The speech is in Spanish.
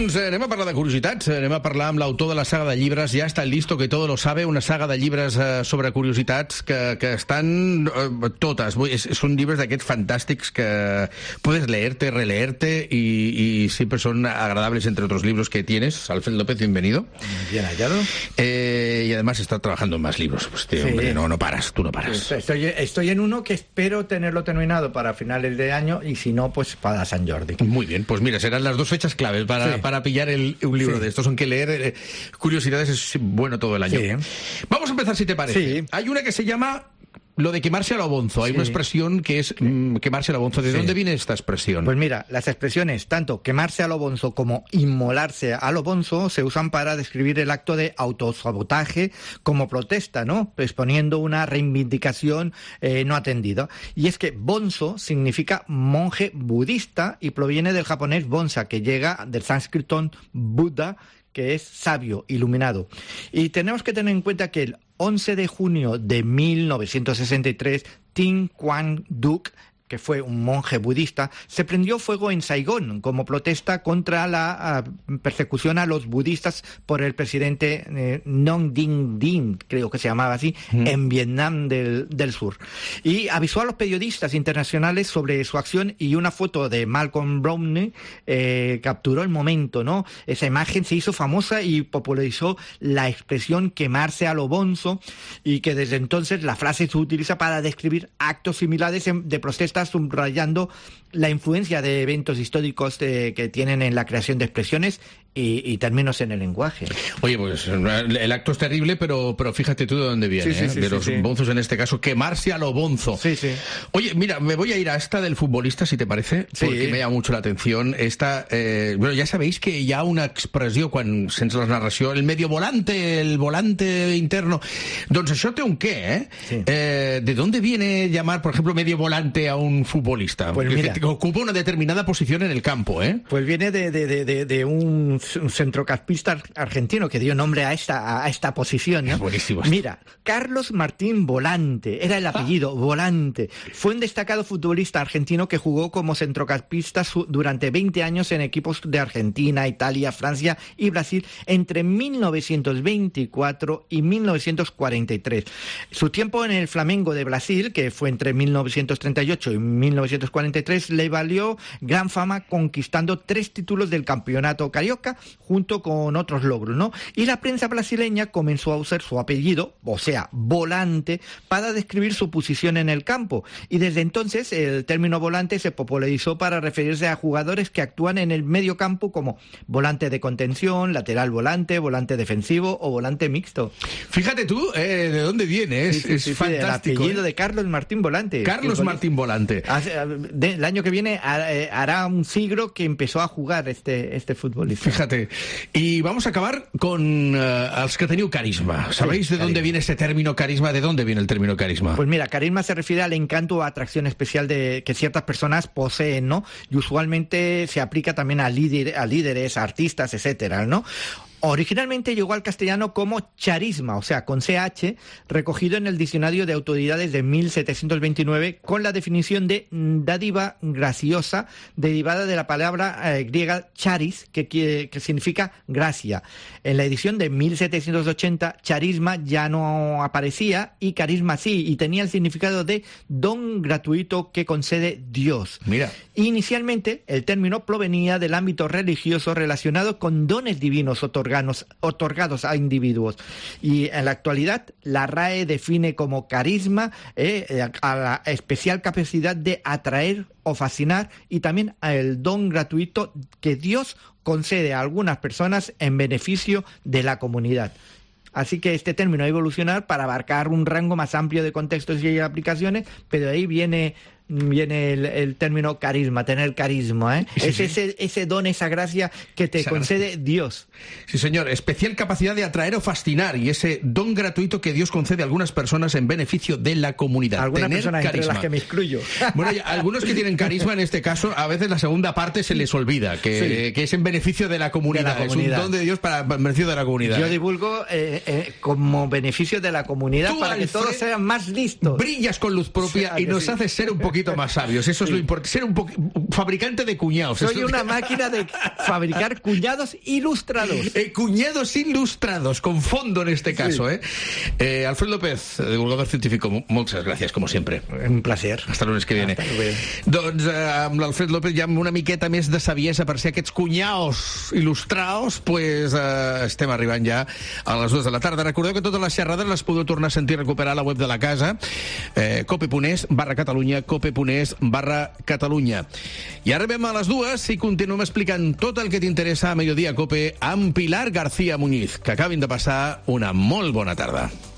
Doncs anem a parlar de curiositats, anem a parlar amb l'autor de la saga de llibres Ja está listo, que todo lo sabe, una saga de llibres sobre curiositats que estan totes. Són llibres d'aquests fantàstics que puedes leerte, releerte y siempre son agradables entre otros libros que tienes. Alfred López, bienvenido. Bien hallado. Y además está trabajando en más libros. Pues tío, sí. Hombre, no paras, tú no paras. Estoy en uno que espero tenerlo terminado para finales de año y si no, pues para San Jordi. Muy bien, pues mira, serán las dos fechas claves para pillar un libro de estos. Aunque leer curiosidades es bueno todo el año. Sí. Vamos a empezar, si te parece. Sí. Hay una que se llama lo de quemarse a lo bonzo. Hay una expresión que es quemarse a lo bonzo. ¿De dónde viene esta expresión? Pues mira, las expresiones tanto quemarse a lo bonzo como inmolarse a lo bonzo se usan para describir el acto de autosabotaje como protesta, ¿no? Exponiendo una reivindicación no atendida. Y es que bonzo significa monje budista y proviene del japonés bonsa, que llega del sánscrito Buda, que es sabio, iluminado. Y tenemos que tener en cuenta que el 11 de junio de 1963, Tin Quang Duc, que fue un monje budista, se prendió fuego en Saigón como protesta contra la persecución a los budistas por el presidente Nong Dinh Diem, creo que se llamaba así, en Vietnam del Sur. Y avisó a los periodistas internacionales sobre su acción y una foto de Malcolm Browne capturó el momento, ¿no? Esa imagen se hizo famosa y popularizó la expresión quemarse a lo bonzo, y que desde entonces la frase se utiliza para describir actos similares de protesta, subrayando la influencia de eventos históricos que tienen en la creación de expresiones y términos en el lenguaje. Oye, pues el acto es terrible, pero fíjate tú de dónde viene, de los bonzos en este caso, quemarse a lo bonzo. Sí, sí. Oye, mira, me voy a ir a esta del futbolista, si te parece, porque me llama mucho la atención. Esta, bueno, ya sabéis que hi ha una expressió quan sents la narració, el medio volante, el volante interno. Doncs això té un qué, ¿eh? Sí. ¿De dónde viene llamar, por ejemplo, medio volante a un futbolista? Pues mira, que ocupa una determinada posición en el campo, ¿eh? Pues viene de un centrocampista argentino que dio nombre a esta posición, ¿no? Buenísimo. Mira, Carlos Martín Volante, era el apellido, Volante. Fue un destacado futbolista argentino que jugó como centrocampista durante 20 años en equipos de Argentina, Italia, Francia y Brasil entre 1924 y 1943. Su tiempo en el Flamengo de Brasil, que fue entre 1938 y 1943, le valió gran fama, conquistando 3 títulos del campeonato carioca junto con otros logros, ¿no? Y la prensa brasileña comenzó a usar su apellido, o sea, Volante, para describir su posición en el campo. Y desde entonces el término volante se popularizó para referirse a jugadores que actúan en el medio campo como volante de contención, lateral volante, volante defensivo o volante mixto. Fíjate tú de dónde viene, es fantástico. El apellido de Carlos Martín Volante. Carlos Martín Volante. El año que viene hará un siglo que empezó a jugar este futbolista. Fíjate. Y vamos a acabar con els que teniu carisma. ¿Sabéis de dónde viene este término carisma? ¿De dónde viene el término carisma? Pues mira, carisma se refiere al encanto o atracción especial que ciertas personas poseen, ¿no? Y usualmente se aplica también a líderes, artistas, etcétera, ¿no? Originalmente llegó al castellano como charisma, o sea, con CH, recogido en el Diccionario de Autoridades de 1729 con la definición de dádiva graciosa, derivada de la palabra griega charis, que significa gracia. En la edición de 1780, charisma ya no aparecía y carisma sí, y tenía el significado de don gratuito que concede Dios. Mira. Inicialmente, el término provenía del ámbito religioso relacionado con dones divinos otorgados a individuos. Y en la actualidad, la RAE define como carisma a la especial capacidad de atraer o fascinar, y también el don gratuito que Dios concede a algunas personas en beneficio de la comunidad. Así que este término va a evolucionar para abarcar un rango más amplio de contextos y aplicaciones, pero ahí viene el término carisma, tener carisma, ¿eh? Sí, es ese don, esa gracia que te concede Dios. Sí, señor. Especial capacidad de atraer o fascinar, y ese don gratuito que Dios concede a algunas personas en beneficio de la comunidad. Algunas tener personas carisma. entre las que me excluyo. Bueno, algunos que tienen carisma, en este caso, a veces la segunda parte se les olvida, que es en beneficio de la comunidad. Es un don de Dios para beneficio de la comunidad. Yo divulgo como beneficio de la comunidad. Tú, para Alfred, que todos sean más listos. Brillas con luz propia y nos haces ser un poquito poquito más sabios, eso es lo importante, ser un fabricante de cuñados. Soy una máquina de fabricar cuñados ilustrados. Cuñados ilustrados, con fondo en este caso. Alfred López, divulgador científico, muchas gracias, como siempre. Un placer. Hasta el lunes que viene. Doncs amb l'Alfred López ja amb una miqueta més de saviesa per ser aquests cuñaos il·lustraos, pues estem arribant ja a les 2 de la tarda. Recordeu que totes les xerrades les podeu tornar a sentir i recuperar a la web de la casa, cope.es/Catalunya, cope.es/Catalunya. I ara arribem a les 2 i continuem explicant tot el que t'interessa a Mediodía Cope amb Pilar García Muñiz. Que acabin de passar una molt bona tarda.